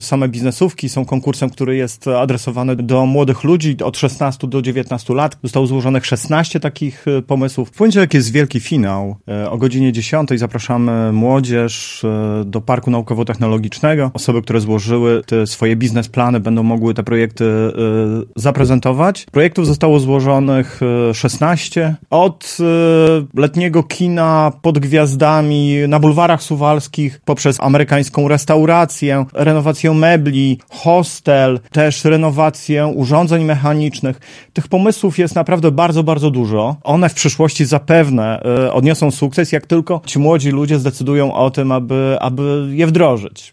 Same biznesówki są konkursem, który jest adresowany do młodych ludzi od 16 do 19 lat. Zostało złożonych 16 takich pomysłów. W poniedziałek jest wielki finał. O godzinie 10 zapraszamy młodzież do Parku Naukowo-Technologicznego. Osoby, które złożyły te swoje biznesplany, będą mogły te projekty zaprezentować. Projektów zostało złożonych 16. Od letniego kina pod gwiazdami na bulwarach suwalskich, poprzez amerykańską restaurację, renowację mebli, hostel, też renowację urządzeń mechanicznych. Tych pomysłów jest naprawdę bardzo, bardzo dużo. One w przyszłości zapewne odniosą sukces, jak tylko ci młodzi ludzie zdecydują o tym, aby je wdrożyć.